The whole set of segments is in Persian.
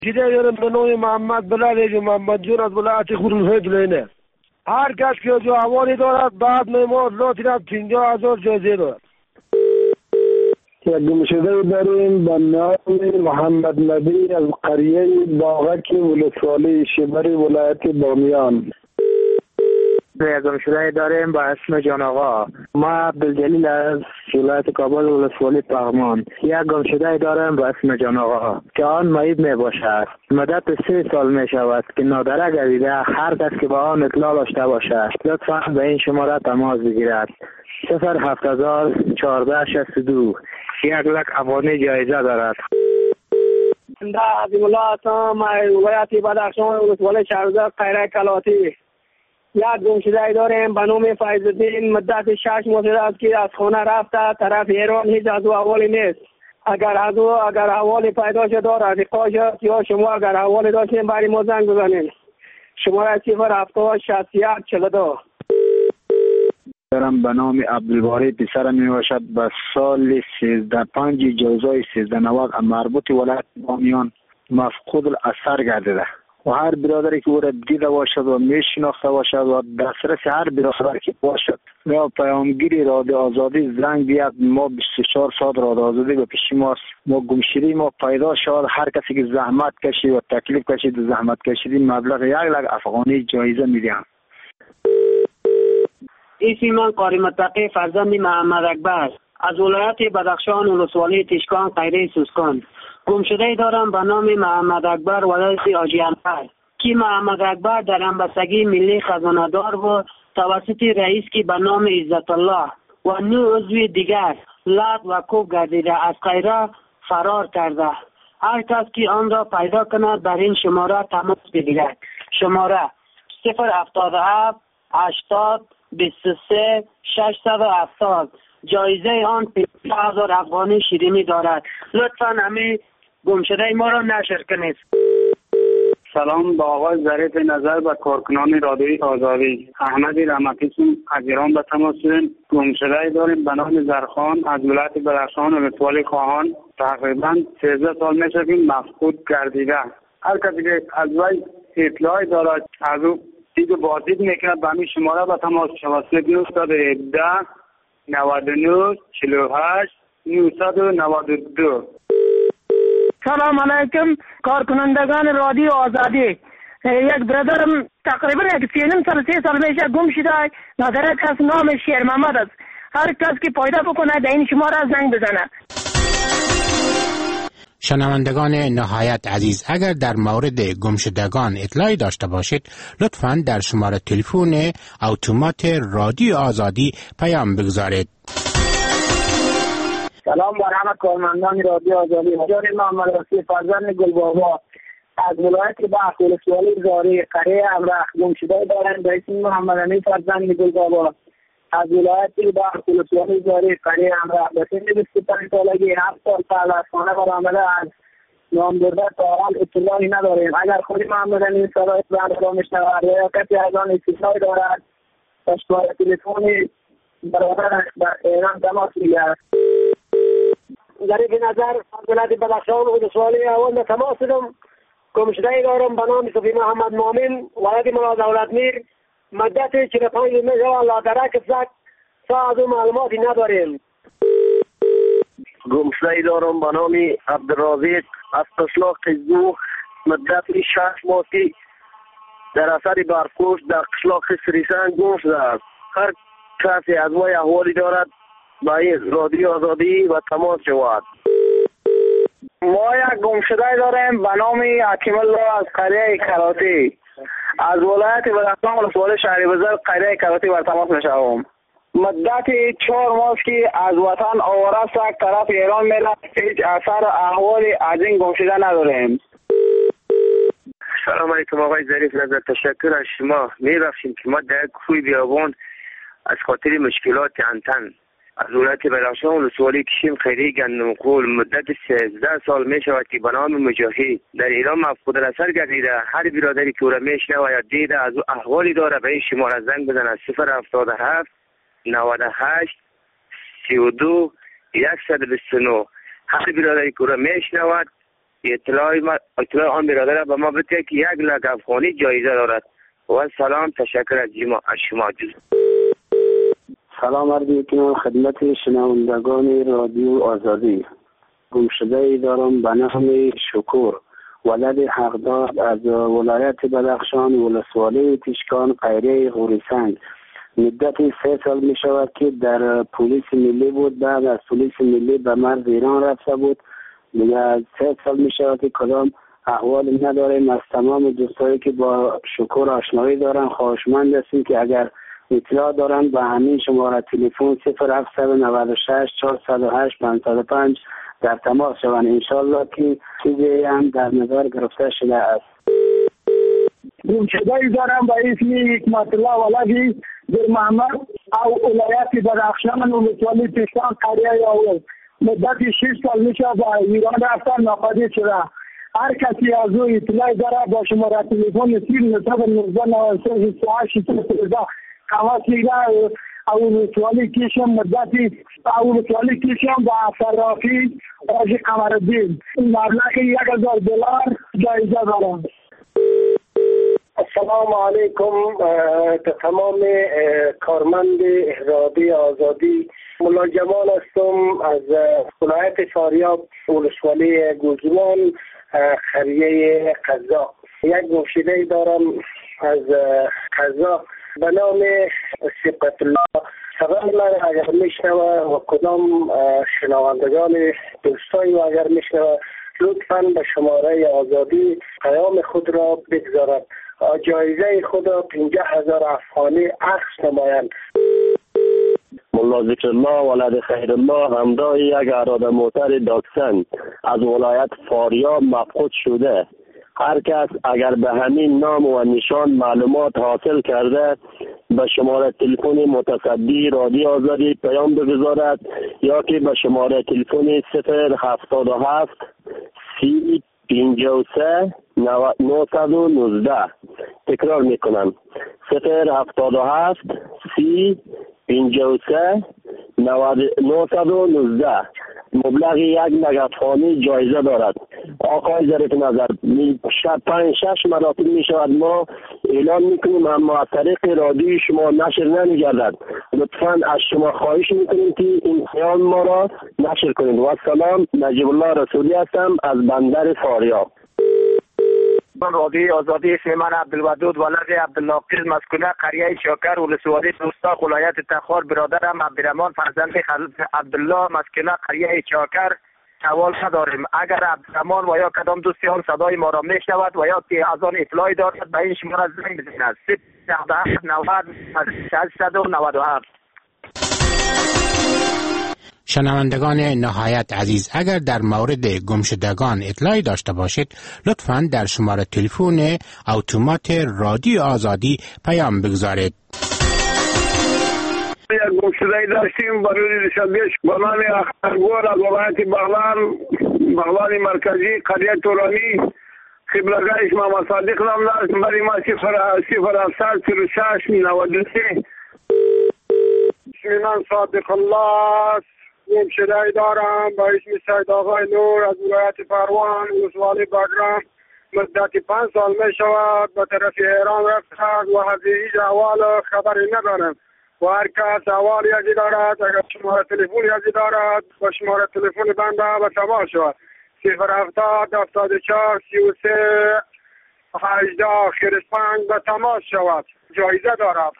جده دارم به نام محمد بلال محمد جون از ولایت خرم‌الهید. هر کس که جو حوالی دارد بعد میماد لاتی را 50,000 جایزه دارد. یک گمشده داریم به نام محمد نبی از قریه باغک ولسوالی شبر ولایت بامیان. یک گمشده داریم با اسم جان آقا. ما عبدالجلیل از ولایت کابل ولسوالی پغمان. یک گمشده داریم با اسم جان آقا که آن معید می باشد. مدت 3 سال می شود که نادره گردیده. هر کس که با آن اطلاع داشته باشد لطفا به این شماره تماس بگیرد. 0701462 1,00,000 افغانی جایزه دارد. عظیم الله هستم از ولایت بدخشان ولسوالی شهرزاد قیره کلاتی. یک گمشده داریم به نام فیض‌الدین مدت 6 ماه است که از خانه رفته طرف ایران. هیچ از او حوالی نیست. اگر حوالی پیدا شد رفیقا شد یا شما اگر حوالی داشتین برای ما زنگ بزنین. شماره 0706142. دارم به نام عبدالباری پسرم می باشد به سال 1305 جوزای 1390 مربوط ولایت بامیان مفقود الاثر گردیده و هر برادری که او را دیده باشد و می شناخته باشد و دسترس هر برادر که باشد یا پیامگیری رادیو آزادی زنگ بیاد. ما 24 ساعت رادیو آزادی به پیش ماست. ما گمشده ما پیدا شد. هر کسی که زحمت کشید و تکلیف کشید و زحمت کشید مبلغ 1,00,000 افغانی جایزه میدیم. اسم من قاری متقی فرزند محمد اکبر از ولایت بدخشان ولسوالی تشکان قیره سوسکان. گمشده دارم به نام محمد اکبر ولایت حاجی انور که محمد اکبر در همبستگی ملی خزانه دار و توسط رئیس که به نام عزت الله و 9 عضو دیگر لط و کوب گردیده از قیره فرار کرده. هر کس که آن را پیدا کند در این شماره تماس بگیرد. شماره 077 80 23 670. جایزه آن 50,000 افغانی شیرینی دارد. لطفاً همه گمشده ما را نشر کنید. سلام با آقای ظریف نظر به کارکنان رادیوی آزادی. احمد رحمتی از ایران به تماس شدیم. گمشده داریم به نام زرخان از ولایت بدخشان ولسوالی خواهان. تقریبا 13 سال میشه که مفقود گردیده. هر کسی که از وی اطلاعی دارد از او دید و بازدید میکند به همین شماره به تماس شود. 917 99 48 992. سلام علیکم کارکنندگان رادیو آزادی. یک برادرم تقریبا 3 سال میشه گم شده. نظرت کس نام شیر محمد است. هر کس که پیدا بکنه در این شماره زنگ بزنه. شنوندگان نهایت عزیز، اگر در مورد گمشدگان اطلاعی داشته باشید لطفاً در شماره تلفن اتومات رادیو آزادی پیام بگذارید. سلام بر همه کارمندان رادیو آزادی. جان محمد رفیع فرزند گلبابا از ولایت بلخ ولسوالی زاری قریه ابرخ گمشده دارند به اسم محمد امین فرزند گلبابا از ولایت بلخ ولسوالی زاری قریه ابرخ به سن 25 سالگی 7 سال قبل از خانه برآمده از نام برده تا حال اطلاعی نداریم. اگر خود محمد امین صدای بند را میشنود یا کسی از آن اطلاعی دارد با شماره تلفن برادرش در ایران تماس میگیرد. ظریف نظر از ولایت بدخشان ولسوالی اول تماس شدم. گمشده دارم به نام صفی محمد مؤمن ولد مولا دولت میر. مدت 45 میشه لادرک زد تا از او معلوماتی نداریم. گمشده دارم به نام عبدالرازق از قشلاق قزدو. مدت 6 ماه در اثر برفگشت در قشلاق سریسان گم شده است. هر کسی از وی احوالی دارد با این رادیو آزادی و تماس شود. ما یک گمشده داریم به نام حکیم الله از قریه کلاتی از ولایت بدخشان ولسوالی شهریبزر قریه کلاتی بر تماس میشوم. مدت 4 ماه که از وطن آواره است طرف ایران میرد. هیچ اثر احوالی از این گمشده نداریم. سلام علیکم آقای ظریف نظر. تشکر از شما. می‌بخشیم که ما در کوی بیابان از خاطر مشکلات انتن از ولایت بدخشان ولسوالی کشیم خیری گندم قول. مدت 13 سال می شود که به نام مجاهد در ایران مفقود الاثر گردیده. هر برادری که او را میشنوه یا دیده از او احوالی داره به این شماره زنگ بزنه. 077 98 32 129. هر برادری که او را میشنود اطلاع آن برادر به ما بده که 1,00,000 افغانی جایزه دارد. و سلام، تشکر از شما. سلام عرض میکنم خدمت شنوندگان رادیو آزادی. گمشده دارم به نام شکور، ولد حقدار از ولایت بدخشان، ولسوالی تشکان، قیره غوریسنگ. مدت 3 سال می شود که در پلیس ملی بود. بعد از پلیس ملی به مرز ایران رفته بود. دیگه 3 سال می شود که کدام احوال نداریم. از تمام دوستایی که با شکور آشنایی دارن خواهشمند هستیم که اگر اطلاع دارن به همین شماره تلفن 0796 408 505 در تماس شوند. انشالله که چیزی هم در نظر گرفته شده است. گمشده دارم به اسم حکمت الله ولدی در محمد او ولایت بدخشان ولسوالی تشکان قریه اول. مدت 6 سال میشه به ایران رفتن ناپدید شده. هر کسی از او اطلاع داره با شماره تلفن 09993 تماس میگیره. اول سوالی کشم مدتی اول کشم با صرافی راجی قمرالدین مبلغ $1,000 جایزه دارم. السلام علیکم تمام کارمند رادیو آزادی. ملا جمال هستم از ولایت فاریاب، ولسوالی گوزمان، قریه قزاق. یک گمشده دارم از قزاق به نام صبغت الله. صدای من اگر میشنوه و کدام شنوندگان دوستایی و اگر میشنوه لطفاً به شماره آزادی پیام خود را بگذارد. جایزه خود را 50,000 افغانی اخذ نمایند. ملا ذکر الله ولد خیر الله همراه یک اراده موتر داکسن از ولایت فاریاب مفقود شده. هر کس اگر به همین نام و نشان معلومات حاصل کرده به شماره تلفن متصدی رادیو آزادی پیام بگذارد یا که به شماره تلفن 077 353 919. تکرار میکنم 077 353 919. مبلغ 1,00,000 افغانی جایزه دارد. آقای ظریف نظر 5-6 مراتب می شود ما اعلان میکنیم اما از طریق رادیو شما نشر نمیگردد. لطفاً از شما خواهش میکنیم که این پیام ما را نشر کنید. و سلام، نجیب الله رسولی هستم از بندر فاریاب. رادیو آزادی. اسم من عبدالودود ولد عبدالناقص، مسکونه قریه چاکر، ولسوالی دوستا، ولایت تخار. برادرم عبدالرحمن فرزند عبدالله، مسکونه قریه چاکر. سوال نداریم. اگر عبدالرحمن و یا کدام دوستی آن صدای ما را میشنود و یا که از آن اطلاعی دارد به این شماره زنگ بزنید 097 شنوندگان نهایت عزیز، اگر در مورد گمشدگان اطلاعی داشته باشید لطفاً در شماره تلفن اتومات رادیو آزادی پیام بگذارید. یک گمشده داشتیم برای شبیش به نام اخترگور از ولایت بغلان مرکزی، قریه تورانی. قبلگاهش محمد صادق نام داشت. برای ما 070-46-93. اسم من صادق الله. گمشده دارم با اسم سید آقای نور از ولایت پروان، ولسوالی بگرام. مدت 5 سال می شود به طرف ایران رفته و از هیچ احوال خبری ندارم. و هر کس احوال یکی دارد اگر شماره تلفن یکی دارد با شماره تلفن بنده به تماس شود 070-74-33-18 5 به تماس شود. جایزه دارد.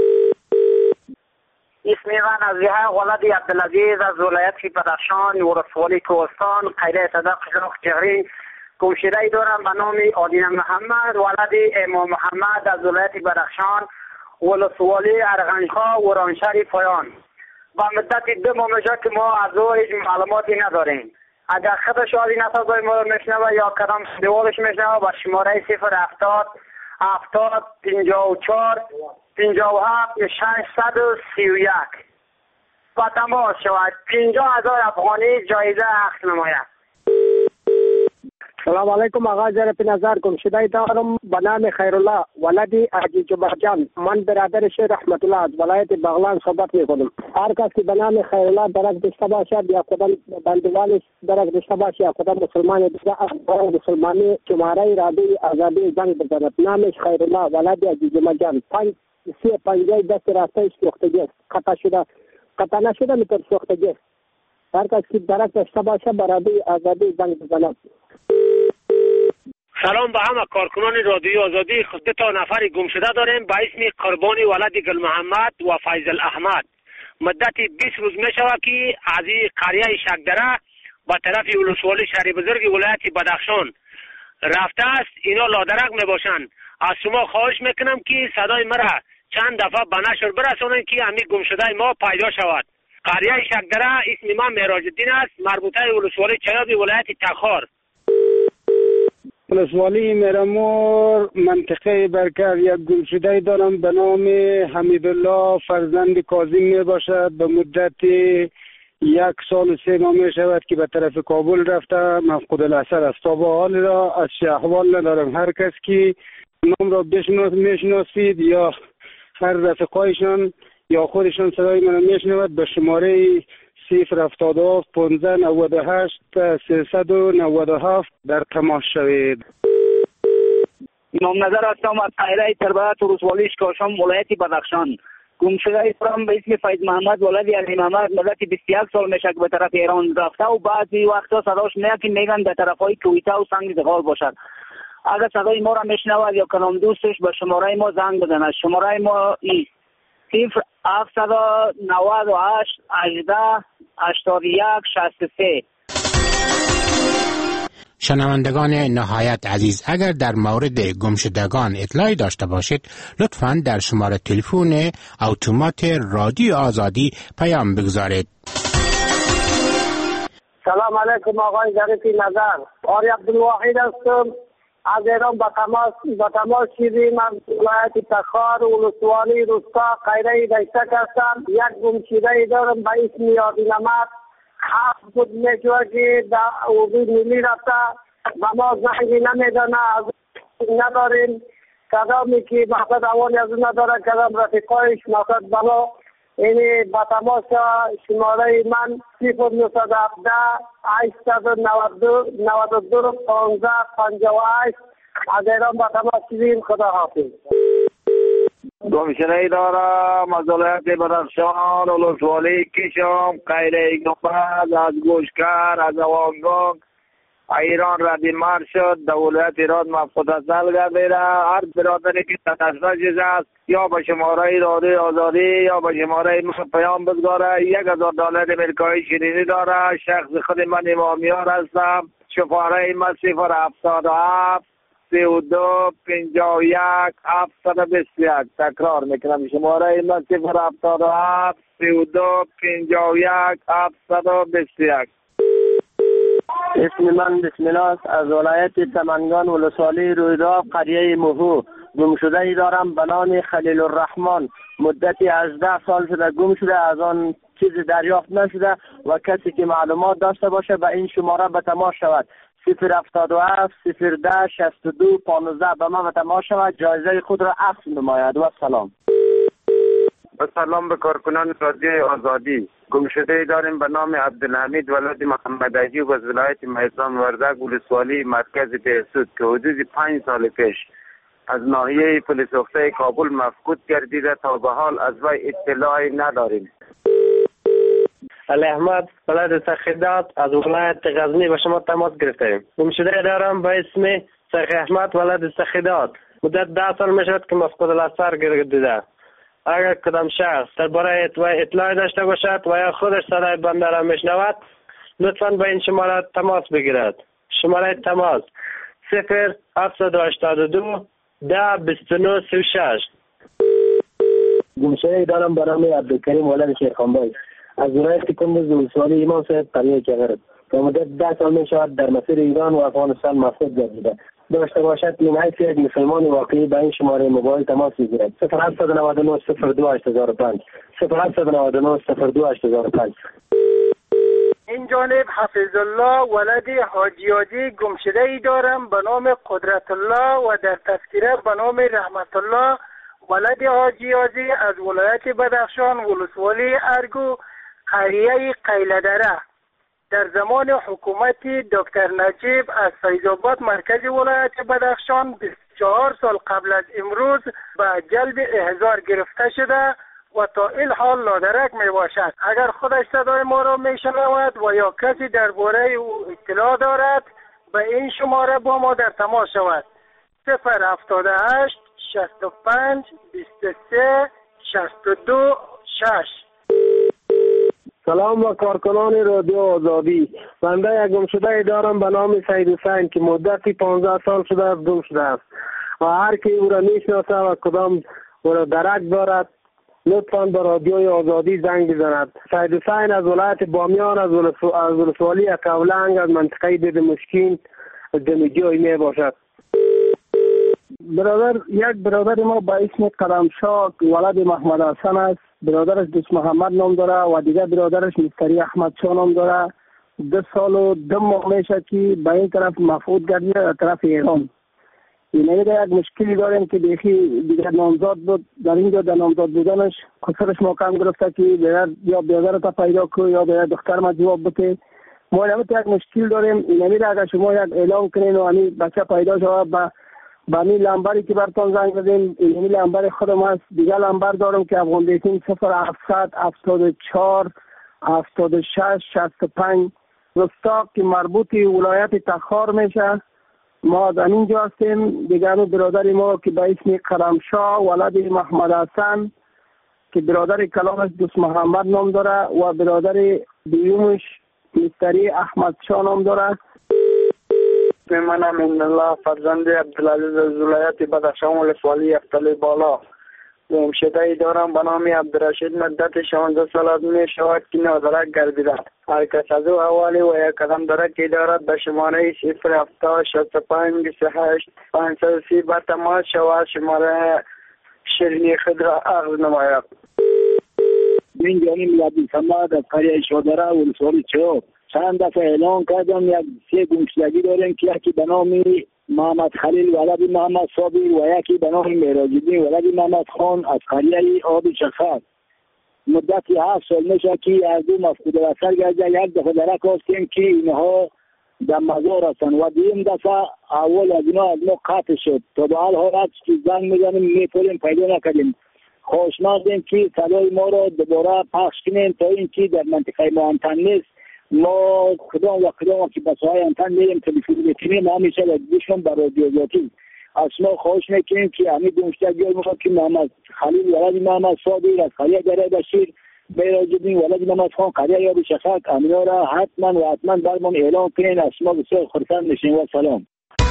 اسم من از یحیی ولد عبدالعزیز از ولایت بدخشان، ولسوالی کوهستان، قریه صدق قزاق جغری. گمشده دارم به نام آدین محمد ولد امام محمد از ولایت بدخشان، ولسوالی ارغنج‌ها، ورانشهر پایان. با مدت 2 ماه میشه که ما از او هیچ معلوماتی نداریم. اگر خودش آدین صدای ما میشنوه یا کدام دیوالش میشنوه با شماره 070 70 54 57 631 با تماس شود. 50,000 افغانی جایزه اخذ نماید. سلام علیکم آقا ظریف نظر. گمشده دارم به نام خیرالله ولد حاجی جبرجان. من برادر شیخ رحمت الله از ولایت بغلان صحبت میکنم. هر کس که به نام خیرالله درک داشته باشد یا کدام بندوالش درک داشته باشد یا کدام مسلمان دیگه اخبار مسلمانی شماره رادیوی آزادی زنگ بزند. نامش خیرالله ولد حاجی جبرجان. 350 دست راستش سوختگی است. قطع نشده میتر سوختگی است. هر کس که درک داشته باشد به رادیوی آزادی زنگ بزند. سلام به همه کارکنان رادیو آزادی. خود تا نفر گم شده داریم به اسم قربانی ولد گل محمد و فیضل احمد. مدت 20 روز می شود که از قریه شکدره به طرف ولسوالی شهر بزرگ ولایت بدخشان رفته است. اینا لادرک می باشند. از شما خواهش میکنم که صدای مرا چند دفعه به نشر برسانید که همین گم شده ما پیدا شود. قریه شکدره اسم من معراج الدین است، مربوطه ولسوالی چیاب ولایت تخار. ولسوالی میرمور منطقه برکر یک گمشده دارم به نام حمیدالله فرزند کاظم می باشد. به مدت 1 سال و 3 ماه می شود که به طرف کابل رفته، مفقود الاثر است. تا به حال را از احوال ندارم. هر کس که نام را میشناسید یا هر رفقایشان یا خودشان صدای من میشنود به شماره 077 1598 397 در تماس شوید. نام نظر هستم از قریه تربیت ولسوالی اشکاشان ولایت بدخشان. گمشده دارم به اسم فیض محمد ولد علی محمد. مدت 21 سال میشه که به طرف ایران رفته و بعضی وقتا صداش میگن به طرفای کویته و سنگ زغال باشد. اگر صدای ما را میشنود یا کدام دوستش به شماره ما زنگ بزند. شماره ما است 0798 18 81 63. شنوندگان نهایت عزیز، اگر در مورد گمشدگان اطلاعی داشته باشید لطفاً در شماره تلفن اتومات رادیو آزادی پیام بگذارید. سلام علیکم آقای ظریف نظر. آری عبدالواحد هستم. از ایران به تماس شدیم. از ولایت تخار ولسوالی روستا قریه دشتک هستم. یک گمشده دارم به اسم یادینمت. 7 بود میشود که در حدود ملی رفته و ما زنگی نمیدانه. از نداریم کدامی که مقصد اولی از اون نداره، کدام رفقایش مقصد بلا. اینی با تماس شماره من 0917 892 92 15 58 از ایران با تماس شدیم. خدا حافظ. گمشده دارم از ولایت بدخشان ولسوالی کشم قریه گنبد از گوشکر از اوانگان ایران ردیمار شد. در ولایت ایران مفقود اصل گردیده. هر برادری که تشخیص است یا به شماره رادیو آزادی یا به شماره پیام بگذاره. $1000 امریکایی شیرینی داره. شخص خود من امامیار هستم. شماره من 077 32 51 721. تکرار میکنم شماره من 077 32 51 721. اسم من بسم الله است. از ولایت سمنگان ولسوالی رویداد قریه موهو. گمشده دارم به نام خلیل الرحمن. مدتی 18 سال شده گم شده. از آن چیزی دریافت نشده و کسی که معلومات داشته باشه به این شماره به تماس شود. 077 010 62 15 به من به تماس شود. جایزه خود را اخذ نماید. و سلام. سلام به کارکنان رادیو آزادی. گمشده داریم به نام عبدالحمید ولد محمد ایوب از ولایت میثم وردک ولسوالی مرکز بهسود که حدود 5 سال پیش از ناحیه پلیس اخته کابل مفقود گردیده. تا به حال از وی اطلاعی نداریم. علی احمد ولد سخیدات از ولایت غزنی به شما تماس گرفتیم. گمشده دارم به اسم سخی احمد ولد سخیدات. مدت 10 سال میشد که مفقود الاثر گردیده. اگر کدام شخص درباره اطلاعی داشته باشد و یا خودش صدای بنده را میشنود لطفاً به این شماره تماس بگیرد. شماره تماس 0782 10 29 36. گمشده دارم به نام عبدالکریم ولد شیخانبای از ولایت کندز ولسوالی امام صاحب قریه چغرب. تا مدت 10 سال می شود در مسیر ایران و افغانستان مفقود گردیده. داشته باشد این حیث یک مسلمان واقعی به این شماره موبایل تماس بگیرد. 0799 02 8005 0799 02 8005. این جانب حفظ الله ولد حاجی گمشده ای دارم به نام قدرت الله و در تذکره به نام رحمت الله ولد حاجی از ولایت بدخشان ولسوالی ارگو قریه قیلدره. در زمان حکومت دکتر نجیب از فیض‌آباد مرکز ولایت بدخشان 24 سال قبل از امروز به جلب احضار گرفته شده و تا این حال نادرک می باشد. اگر خودش صدای ما را می شنود و یا کسی درباره او اطلاع دارد به این شماره با ما در تماس شود. 078 65 23 62 6. سلام و کارکنان رادیو آزادی. بنده یک گمشده دارم به نام سید حسین که مدتی 15 سال شده است گم شده است و هر کی او را میشناسه و کدام او را درک دارد لطفاً به رادیوی آزادی زنگ بزند. سید حسین از ولایت بامیان از ولسوالی قولنگ از منطقه دید مشکین دمیجوی می باشد. یک برادر ما به اسم قدمشاه ولد محمد حسن است. برادرش دوست محمد نام داره و دیگر برادرش مستری احمد شاه نام داره. 2 سال و 2 ماه میشه که به این طرف مفقود گردیده در طرف ایران. این یک مشکلی داریم که دیگر نامزاد بود. در اینجا در نامزاد بودنش خسرش مقام گرفته که یا برادر تا پیدا کنه یا برادر دختر ما جواب بده. ما یک مشکل داریم. این اگر شما یک اعلام کنین و این بچه پیدا شود با این لنبری که براتون زنگ زدیم این لنبر خودم هست. دیگر لنبر دارم که افغان دیتیم 0700 74 76 65 رستاق که مربوط ولایت تخار میشه. ما در اینجا هستیم. دیگر برادر ما که به اسم قدمشاه ولد محمد حسن که برادر کلامش دوست محمد نام داره و برادر دیومش مستری احمد شاه نام داره. منم من الله فرزند عبدالعزیز از ولایت بدخشان ولسوالی افتالی بالا گمشده ای دارم به نام عبدالرشید مدت 16 سال می شود که نادرک گردیده. هر کس از او حوالی و یک قدم درکی دارد به شماره 070 65 28 530 به تماس شود. شماره شیرینی خود را عرض نماید. من جانی میلادی سماد از قریه شادره ولسوالی چوب چند دفعه اعلان کردم یک 3 گمشدگی داریم که یکی به نام محمد خلیل ولد محمد صابر و یکی به نام معراج الدین ولد محمد خان از قریه آب شخص. مدتی 7 سال میشه که از دو مفقود اثر گرده. یک دفعه درک هستیم که اینها در مزار هستن و دیم دفعه اول از اینا از ما قطع شد. تا به حال حالت که زنگ میزنیم میپریم پیدا نکردیم. خوشمندیم که صدای ما را دوباره پخش کنیم تا اینکه در منطقه ما انتن نیست. ما کدام که بس های انتن میریم تلفون میکنیم همیشه لگیشون بر رادیو ذاتی از ما خواهش میکنیم که همین گمشدگی ما که محمد خلیل ولد محمد صادق از قریه دره بشیر معراج الدین ولد محمد خان قریه یاب شفق امینا را حتما برمان اعلام کنین. از ما بسیار خرسند میشیم و سلام.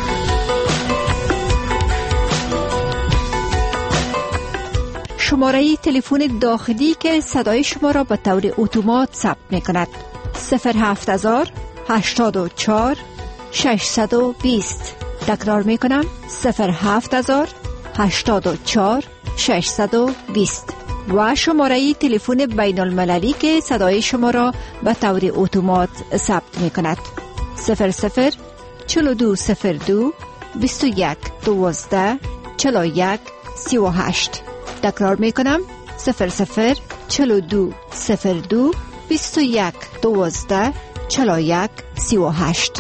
شماره تلفن داخلی که صدای شما را به طور اتومات ثبت میکند 07000 84 620. تکرار میکنم 07000 84 620 و شماره تلفن بین المللی که صدای شما را به طور اتومات ثبت میکند 00 4202 21 12 41 38. تکرار میکنم 00 4202 21 12 41 38.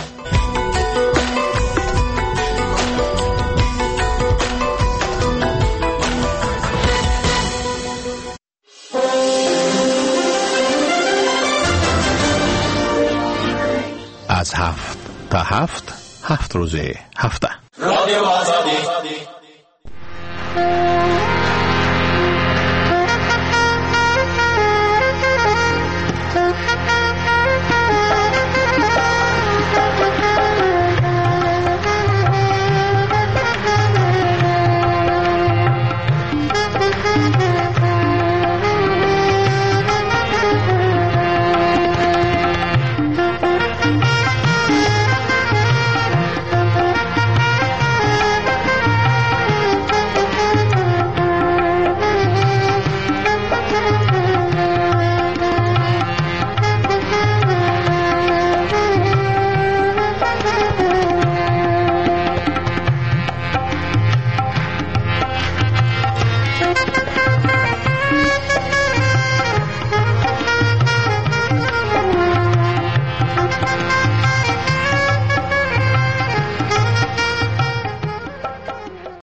از 7 تا 7 روز هفته. رادیو آزادی